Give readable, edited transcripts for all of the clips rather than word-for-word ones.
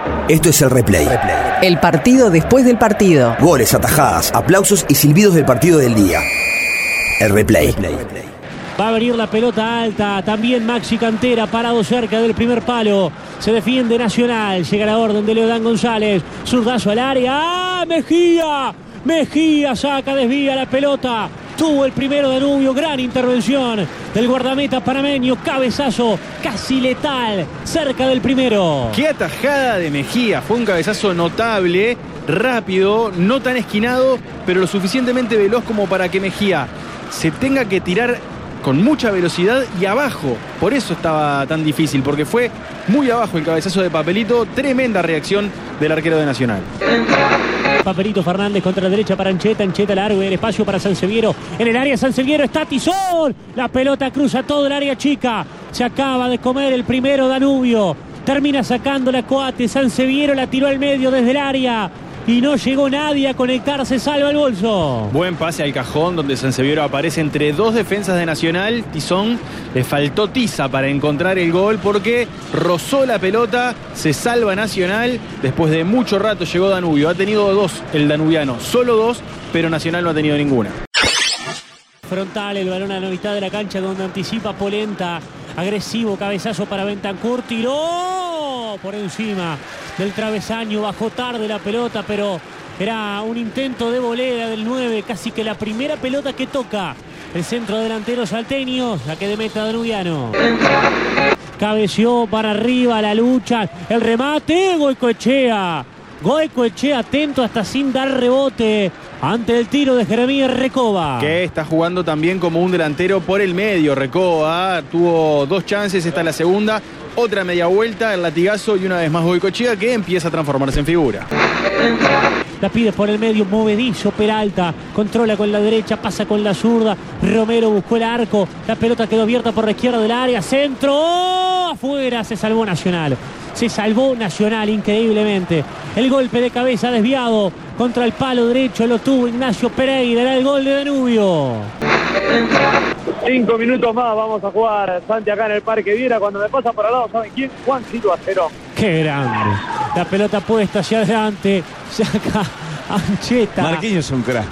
Esto es el replay. El partido después del partido. Goles, atajadas, aplausos y silbidos del partido del día. El replay. Va a venir la pelota alta, también Maxi Cantera parado cerca del primer palo. Se defiende Nacional, llega la orden de Leodán González. Zurdazo al área. ¡Ah! Mejía. Mejía saca, desvía la pelota. Tuvo el primero Danubio, gran intervención del guardameta panameño, cabezazo casi letal, cerca del primero. ¡Qué atajada de Mejía! Fue un cabezazo notable, rápido, no tan esquinado, pero lo suficientemente veloz como para que Mejía se tenga que tirar con mucha velocidad y abajo. Por eso estaba tan difícil, porque fue muy abajo el cabezazo de Papelito. Tremenda reacción del arquero de Nacional. Papelito Fernández contra la derecha para Ancheta. Ancheta largo y el espacio para Sanseviero. En el área Sanseviero está Tizón. La pelota cruza todo el área chica. Se acaba de comer el primero Danubio. Termina sacando la Coate. Sanseviero la tiró al medio desde el área. Y no llegó nadie a conectarse, salva el bolso. Buen pase al cajón donde Sanseviero aparece entre dos defensas de Nacional. Tizón, le faltó tiza para encontrar el gol porque rozó la pelota, se salva Nacional. Después de mucho rato llegó Danubio. Ha tenido dos el danubiano, solo dos, pero Nacional no ha tenido ninguna. Frontal, el balón a la mitad de la cancha donde anticipa Polenta. Agresivo, cabezazo para Bentancur, tiró por encima del travesaño, bajó tarde la pelota, pero era un intento de volea del 9, casi que la primera pelota que toca el centro delantero salteño, la que de meta danubiano. Cabeció para arriba la lucha, el remate, Goicoechea. Goicoechea atento hasta sin dar rebote ante el tiro de Jeremías Recoba. Que está jugando también como un delantero por el medio. Recoba tuvo dos chances, esta es la segunda. Otra media vuelta, el latigazo y una vez más Goicoechea que empieza a transformarse en figura. La pide por el medio, movedizo Peralta, controla con la derecha, pasa con la zurda. Romero buscó el arco, la pelota quedó abierta por la izquierda del área, centro, ¡oh! Afuera, se salvó Nacional. Se salvó Nacional increíblemente. El golpe de cabeza desviado contra el palo derecho lo tuvo Ignacio Pereira. Era el gol de Danubio. 5 minutos más vamos a jugar, Santi, acá en el Parque Viera. Cuando me pasa por al lado, ¿saben quién? Juancito Acero. Qué grande. La pelota puesta hacia adelante. Saca Ancheta. Marquinhos es un crack.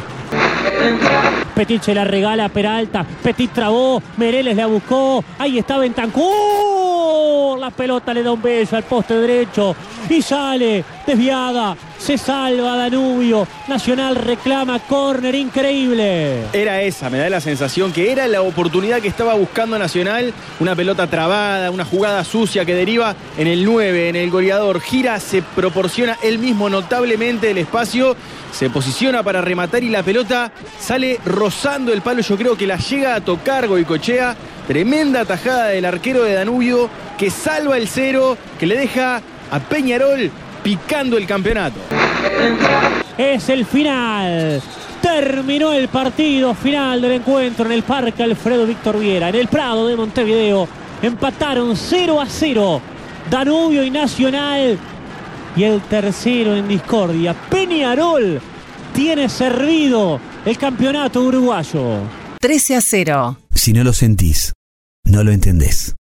Petit se la regala a Peralta. Petit trabó. Mereles la buscó. Ahí está Bentancur. La pelota le da un beso al poste derecho. Y sale desviada. Se salva Danubio. Nacional reclama córner, increíble. Era esa, me da la sensación que era la oportunidad que estaba buscando Nacional. Una pelota trabada, una jugada sucia que deriva en el 9, en el goleador. Gira, se proporciona él mismo notablemente el espacio. Se posiciona para rematar y la pelota sale rozando el palo. Yo creo que la llega a tocar Goicoechea. Tremenda tajada del arquero de Danubio que salva el 0, que le deja a Peñarol picando el campeonato. Es el final. Terminó el partido final del encuentro en el Parque Alfredo Víctor Viera, en el Prado de Montevideo. Empataron 0-0 Danubio y Nacional. Y el tercero en discordia, Peñarol, tiene servido el campeonato uruguayo. 13-0. Si no lo sentís, no lo entendés.